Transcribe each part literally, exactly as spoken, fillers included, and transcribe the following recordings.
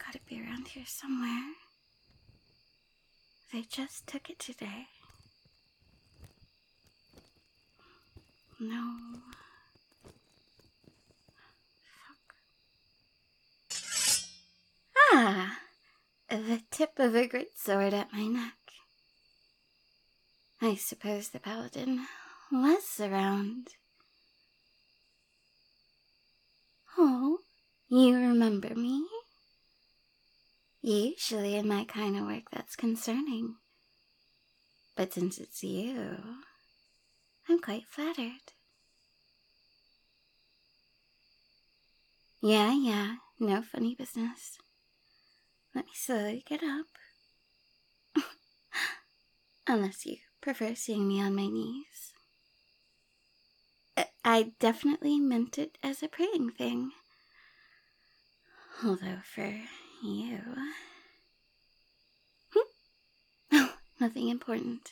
gotta be around here somewhere. They just took it today. No. Fuck. Ah! The tip of a great sword at my neck. I suppose the paladin was around. Oh, you remember me? Usually in my kind of work that's concerning. But since it's you, I'm quite flattered. Yeah, yeah, no funny business. Let me slowly get up. Unless you prefer seeing me on my knees. I definitely meant it as a praying thing. Although for you... Oh, nothing important.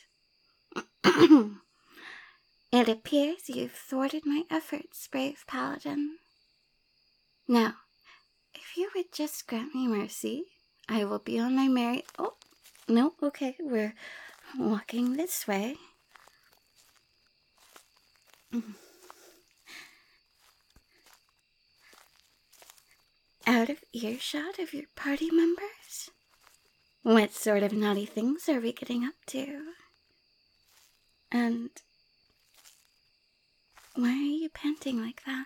It appears you've thwarted my efforts, brave paladin. Now, if you would just grant me mercy, I will be on my merry... Oh, no, okay, we're walking this way. Out of earshot of your party members? What sort of naughty things are we getting up to? And why are you panting like that?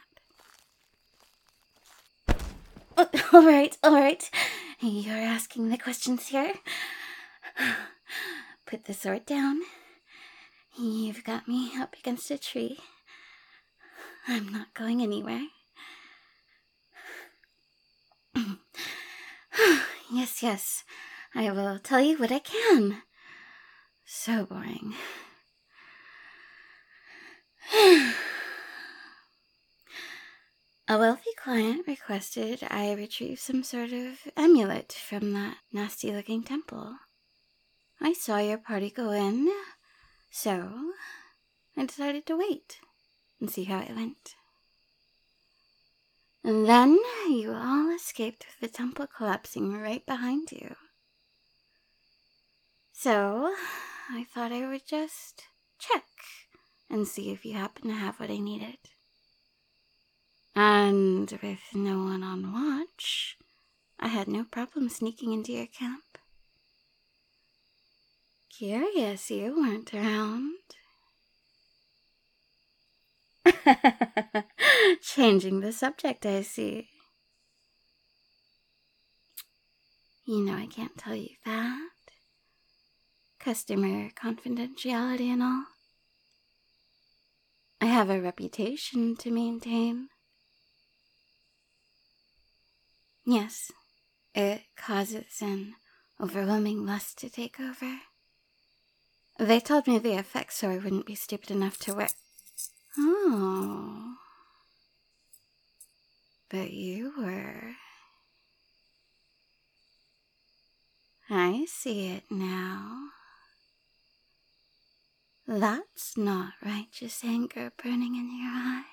Oh, all right, all right. You're asking the questions here. Put the sword down. You've got me up against a tree. I'm not going anywhere. Yes, yes. I will tell you what I can. So boring. A wealthy client requested I retrieve some sort of amulet from that nasty-looking temple. I saw your party go in, so I decided to wait and see how it went. And then you all escaped with the temple collapsing right behind you. So I thought I would just check and see if you happen to have what I needed. And with no one on watch, I had no problem sneaking into your camp. Curious you weren't around. Changing the subject, I see. You know I can't tell you that. Customer confidentiality and all. I have a reputation to maintain. Yes, it causes an overwhelming lust to take over. They told me the effects so I wouldn't be stupid enough to wear... Oh. But you were. I see it now. That's not righteous anger burning in your eyes.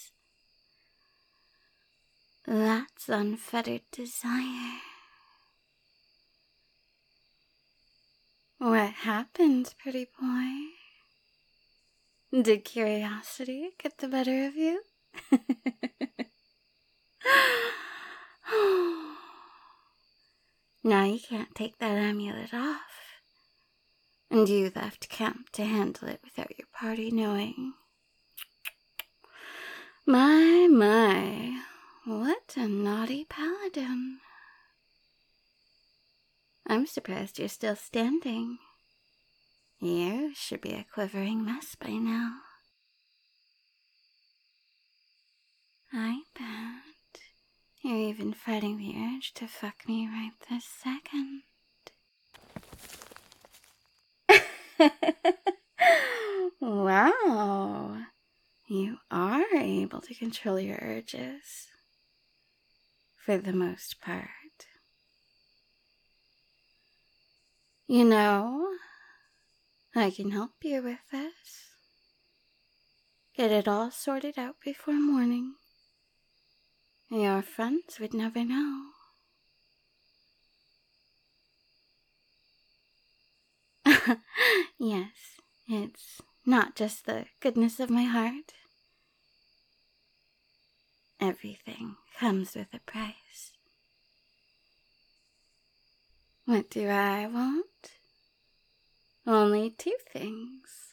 That's unfettered desire. What happened, pretty boy? Did curiosity get the better of you? Now you can't take that amulet off. And you left camp to handle it without your party knowing. My, my, what a naughty paladin. I'm surprised you're still standing. You should be a quivering mess by now. I bet you're even fighting the urge to fuck me right this second. Wow, you are able to control your urges. For the most part. You know, I can help you with this. Get it all sorted out before morning. Your friends would never know. Yes, it's not just the goodness of my heart. Everything comes with a price. What do I want? Only two things.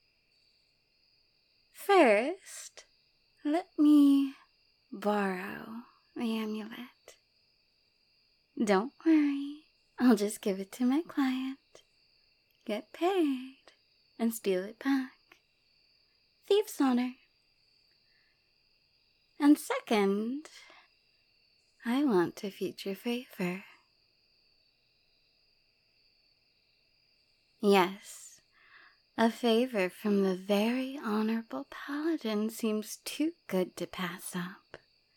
First, let me borrow the amulet. Don't worry, I'll just give it to my client, get paid, and steal it back. Thief's honor. And second, I want to future favor. Yes, a favor from the very honorable paladin seems too good to pass up.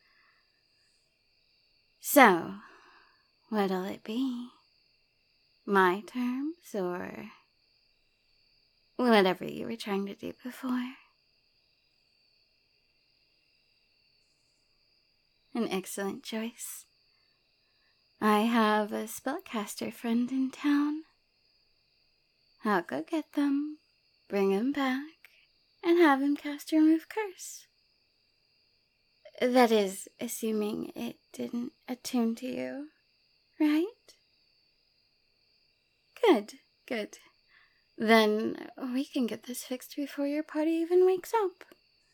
So, what'll it be? My terms, or whatever you were trying to do before? An excellent choice. I have a spellcaster friend in town. I'll go get them, bring him back, and have him cast Remove Curse. That is, assuming it didn't attune to you, right? Good, good. Then we can get this fixed before your party even wakes up.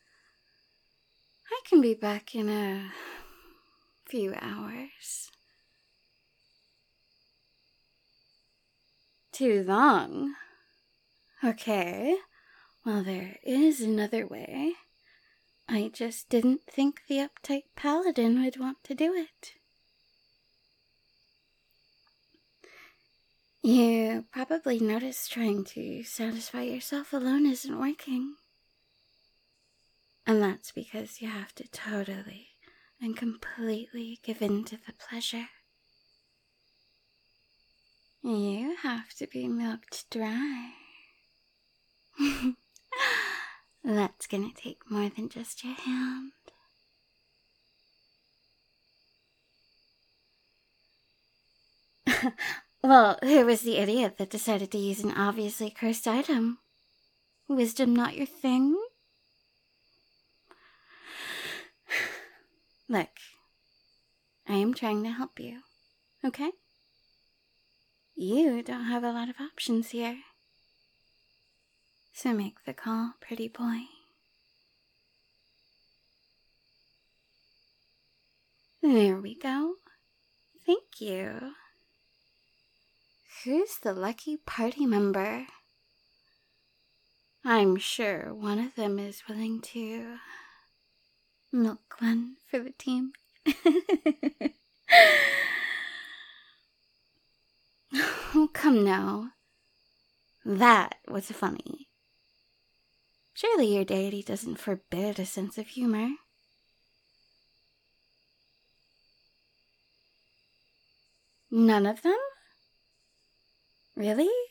I can be back in a few hours. Too long? Okay, well, there is another way. I just didn't think the uptight paladin would want to do it. You probably noticed trying to satisfy yourself alone isn't working. And that's because you have to totally and completely give in to the pleasure. You have to be milked dry. That's gonna take more than just your hand. Well, who was the idiot that decided to use an obviously cursed item? Wisdom not your thing? Look, I am trying to help you, okay? You don't have a lot of options here. So make the call, pretty boy. There we go. Thank you. Who's the lucky party member? I'm sure one of them is willing to milk one for the team. Oh, come now. That was funny. Surely your deity doesn't forbid a sense of humor. None of them? Really?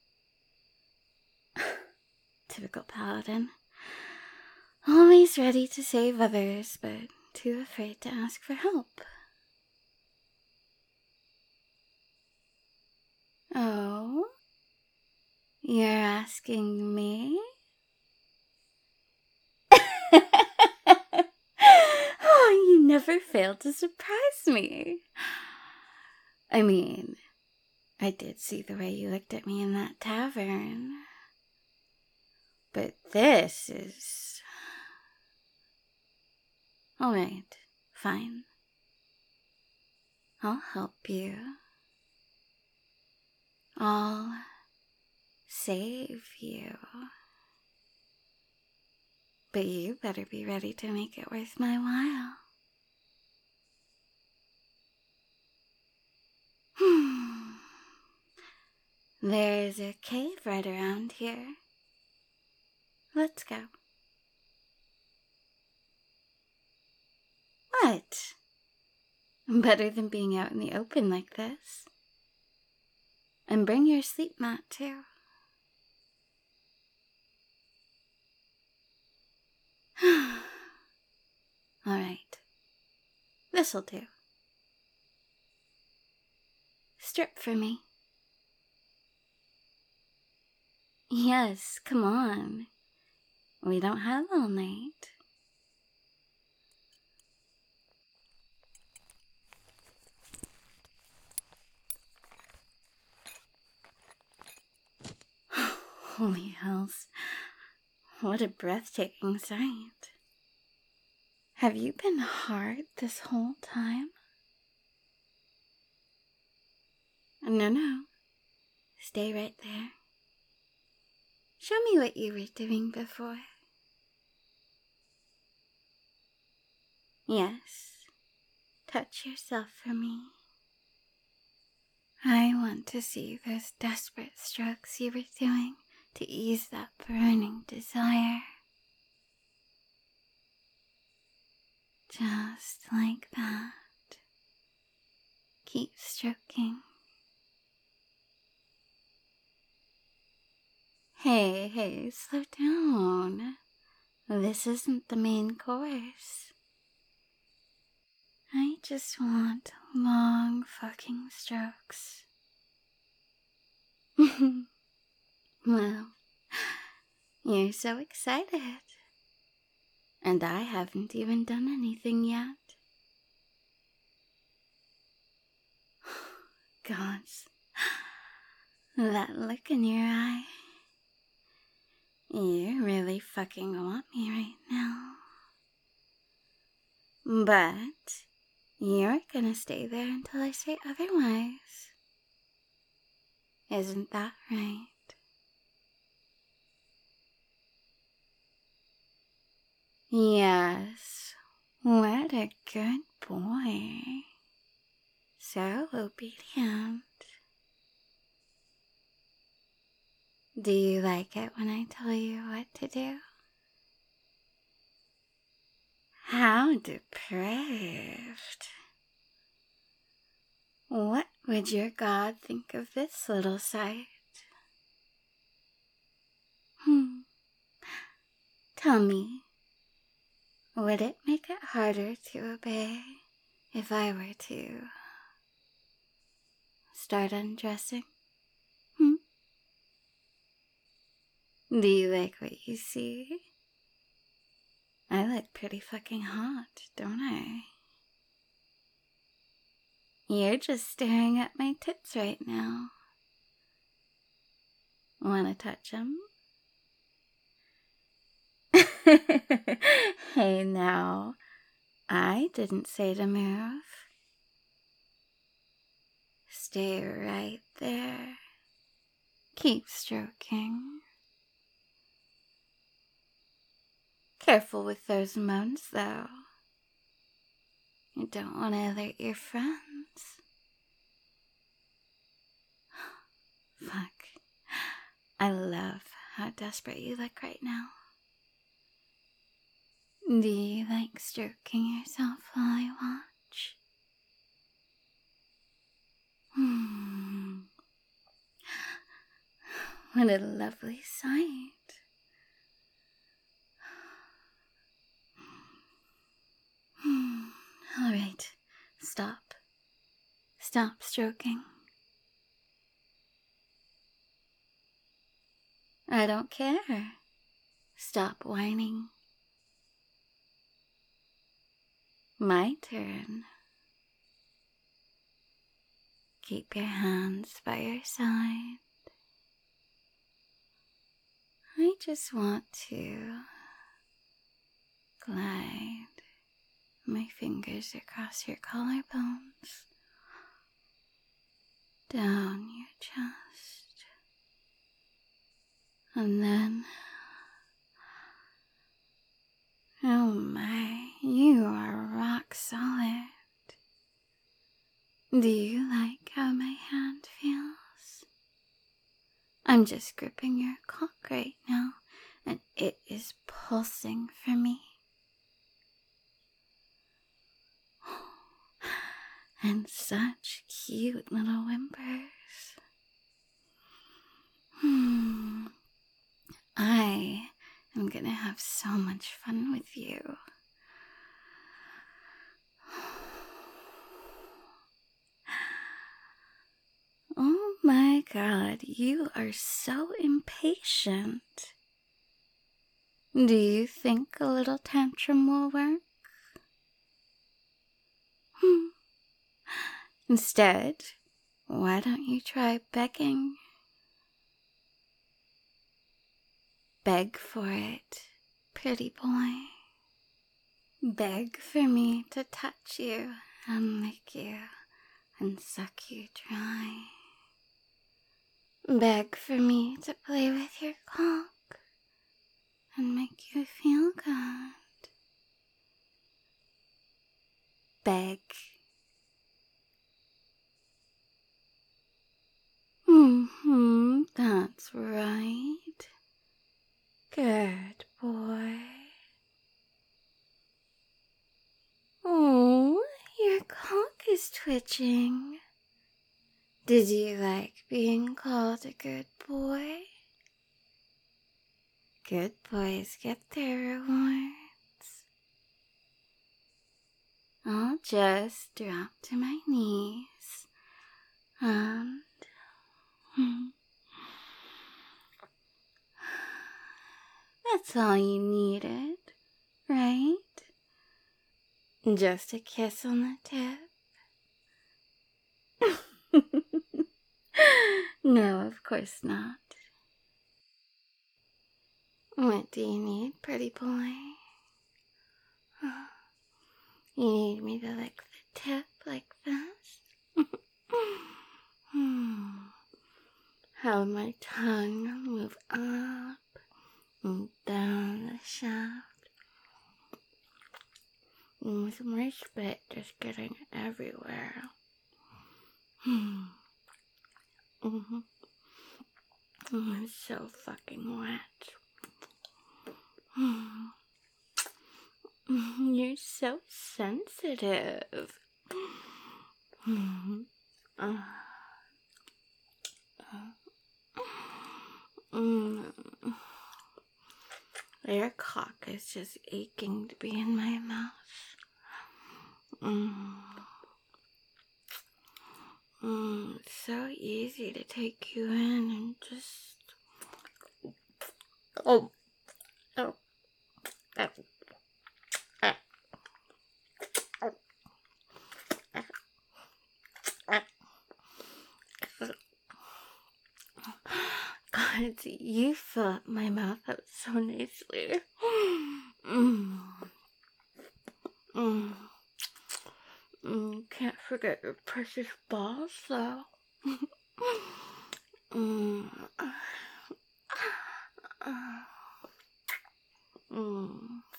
Typical paladin. Always ready to save others, but too afraid to ask for help. Oh? You're asking me? Oh, you never fail to surprise me. I mean, I did see the way you looked at me in that tavern. But this is... Alright, fine. I'll help you. I'll save you. But you better be ready to make it worth my while. Hmm. There's a cave right around here. Let's go. What? Better than being out in the open like this. And bring your sleep mat, too. Alright. This'll do. Strip for me. Yes, come on. We don't have all night. Holy hells. What a breathtaking sight. Have you been hard this whole time? No, no. Stay right there. Show me what you were doing before. Yes. Touch yourself for me. I want to see those desperate strokes you were doing to ease that burning desire. Just like that. Keep stroking. Hey, hey, slow down. This isn't the main course. I just want long fucking strokes. Well, you're so excited. And I haven't even done anything yet. Gods, that look in your eye. You really fucking want me right now. But you're gonna stay there until I say otherwise. Isn't that right? Yes, what a good boy. So obedient. Do you like it when I tell you what to do? How depraved. What would your God think of this little sight? Hmm. Tell me, would it make it harder to obey if I were to start undressing? Hmm? Do you like what you see? I look pretty fucking hot, don't I? You're just staring at my tits right now. Wanna touch them? Hey now, I didn't say to move. Stay right there. Keep stroking. Careful with those moans, though. You don't want to alert your friends. Fuck. I love how desperate you look right now. Do you like stroking yourself while I watch? Hmm. What a lovely sight. All right, stop. Stop stroking. I don't care. Stop whining. My turn. Keep your hands by your side. I just want to glide my fingers across your collarbones, down your chest, and then, oh my, you are rock solid. Do you like how my hand feels? I'm just gripping your cock right now, and it is pulsing for me. And such cute little whimpers. Hmm. I am gonna have so much fun with you. Oh my god. God, you are so impatient. Do you think a little tantrum will work? Hmm. Instead, why don't you try begging? Beg for it, pretty boy. Beg for me to touch you and lick you and suck you dry. Beg for me to play with your cock and make you feel good. Beg. Mm-hmm, that's right. Good boy. Oh, your cock is twitching. Did you like being called a good boy? Good boys get their rewards. I'll just drop to my knees and that's all you needed, right? Just a kiss on the tip. No, of course not. What do you need, pretty boy? You need me to lick the tip like this? Have my tongue move up and down the shaft. With my spit just getting everywhere. Mm-hmm. It's so fucking wet. You're so sensitive. uh, uh, Your cock is just aching to be in my mouth. Mm. Mm, it's so easy to take you in and just... Oh. Oh. Oh. God, you fill up my mouth up so nicely. Mm. Mm. Mm. Can't forget your precious balls, though. mm. Mm.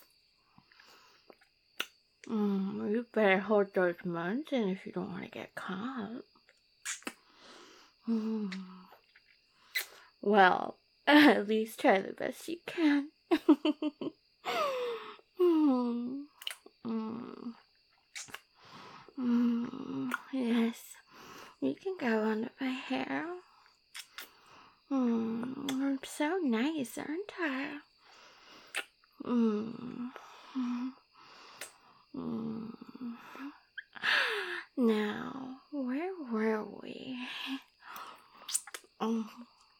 Mm. You better hold those munch in if you don't want to get caught. Mm. Well, at least try the best you can. mm. Mm. Mm. Yes, you can go under my hair. Mm. I'm so nice, aren't I? Mm. Mm. Now, where were we? Um.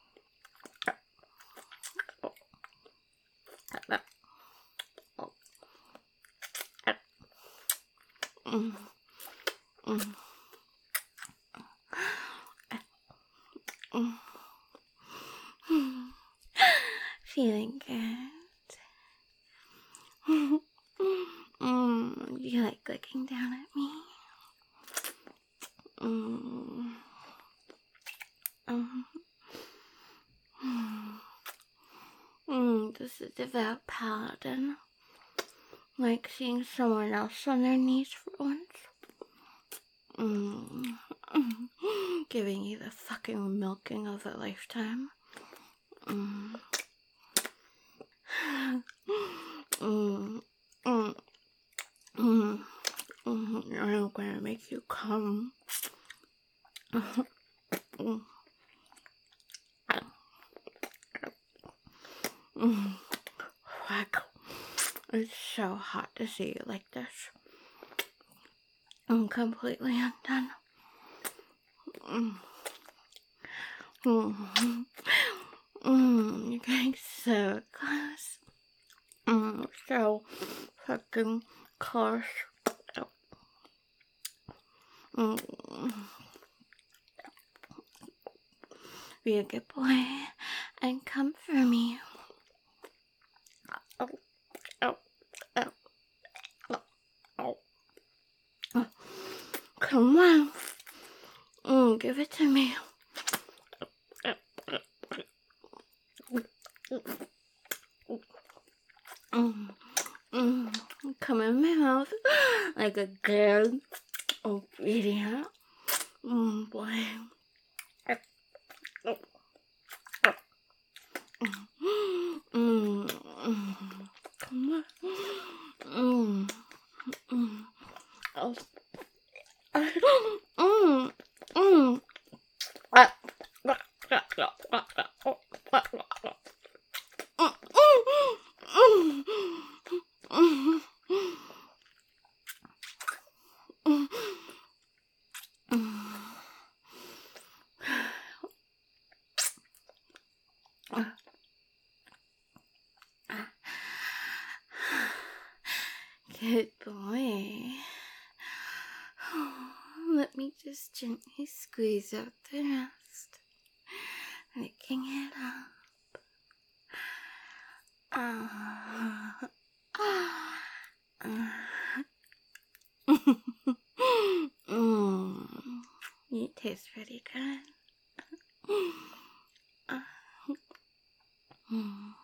Mm. Mm. Mm. Feeling good. Mm. You like looking down at me? Mm. Mm. Mm. This is devout paladin. Like seeing someone else on their knees for once. Mm. Mm. Giving you the fucking milking of a lifetime. Mm. Mm. Mm. Mm. Mm. I'm gonna make you come. Mm. Mm. Fuck. It's so hot to see you like this. I'm completely undone. Mm. Mm, mm, you're getting so close. Mm, so fucking close. Mm. Be a good boy and come for me. Oh, oh, oh, oh, oh. Oh. Come on. Mm, give it to me. Mm, mm, come in my mouth like a good obedient mm, boy. Mm, mm, come on. Mm, mm, oh. Mm, mm. Ah. Good boy. Let me just gently squeeze out the rest, licking it up. Uh, uh, mm, you taste pretty good. Uh, mm.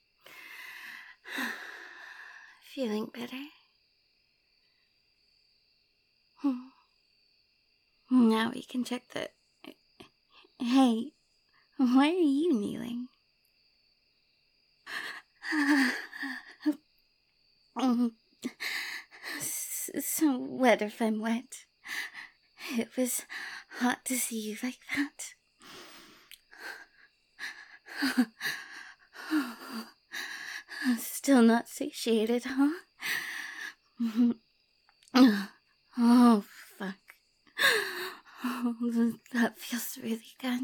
Feeling better? Now we can check the... Hey, why are you kneeling? So wet if I'm wet. It was hot to see you like that. Still not satiated, huh? Oh, fuck. Oh, that feels really good.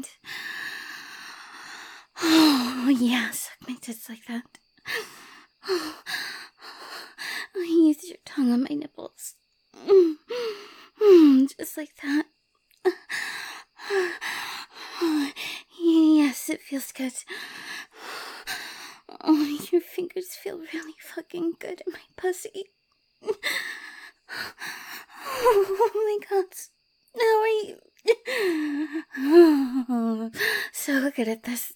Oh, yeah, suck my tits like that. Use your tongue on my nipples. Just like that. Yes, it feels good. Oh, your fingers feel really fucking good in my pussy. Oh my god. How are you? Oh, so good at this.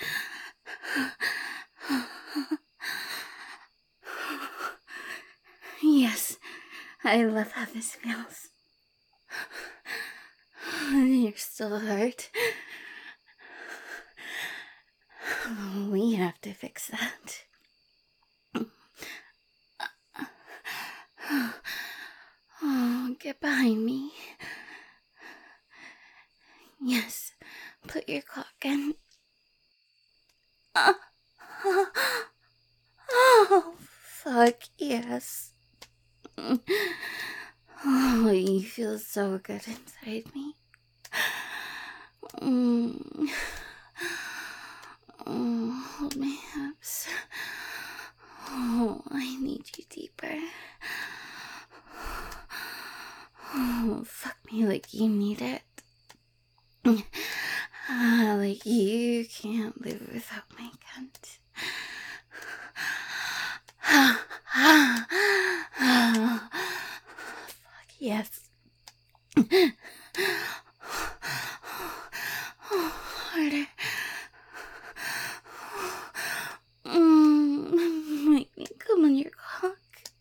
Yes, I love how this feels. You're still hurt. We have to fix that. Oh, get behind me. Yes, put your cock in. Uh, oh, fuck yes. Oh, you feel so good inside me. Mm. Oh, hold my hips. Oh, I need you deeper. Oh, fuck me like you need it. Ah, like you can't live without my cunt. Fuck yes. Oh, harder. Mm, make me come on your cock.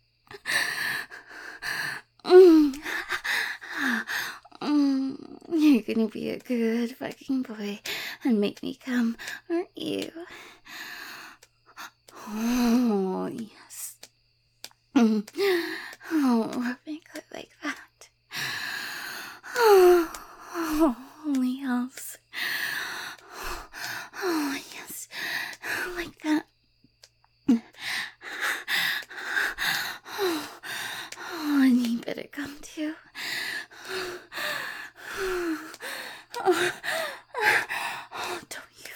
Mm. Mm, you're gonna be a good fucking boy and make me come, aren't you? Oh, yes. Mm. Oh, rub my clit like that. Oh, oh, holy hells. Oh, yes. Like that. Oh, oh, and you better come too. Oh,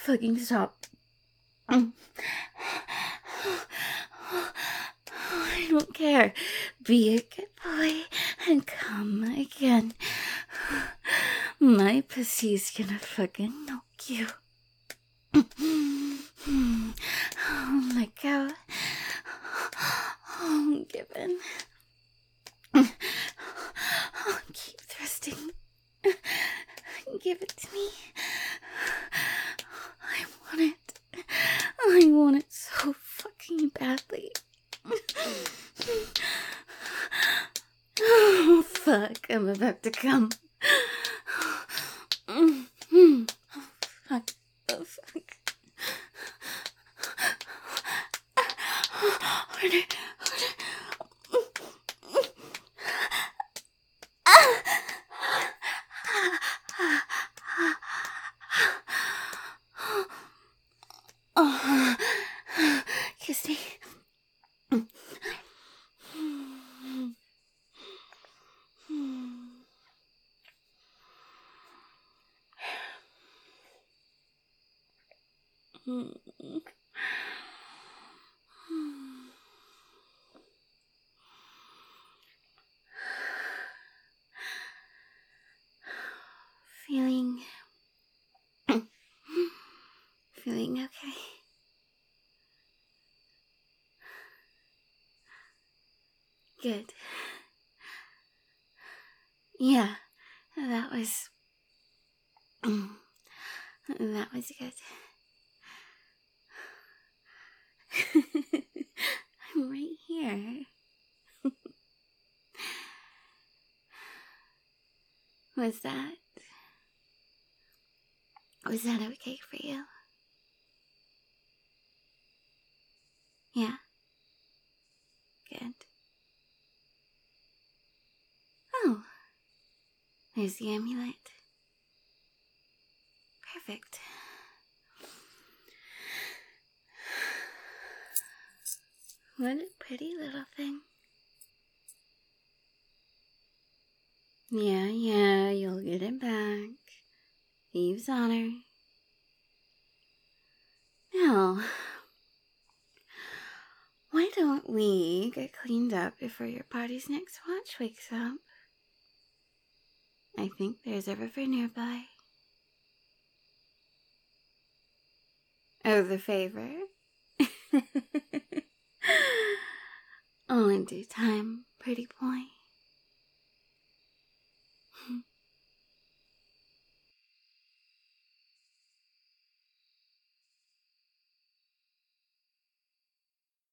fucking stop. I don't care. Be a good boy and come again. My pussy's gonna fucking knock you. Oh, let go. Oh, give in. Oh, keep thrusting. Give it to me. I want it. I want it so fucking badly. Oh, fuck. I'm about to come. Oh, fuck. Oh, fuck. Harder. Harder. Oh, kiss me. Feeling... Feeling okay? Good. Yeah, that was... That was good. I'm right here. Was that... Was that okay for you? Yeah? Good. Oh. There's the amulet. Perfect. What a pretty little thing. Yeah, yeah, you'll get it back. Thieves' honor. Now, why don't we get cleaned up before your party's next watch wakes up? I think there's a river nearby. Oh, the favor? All in due time, pretty boy.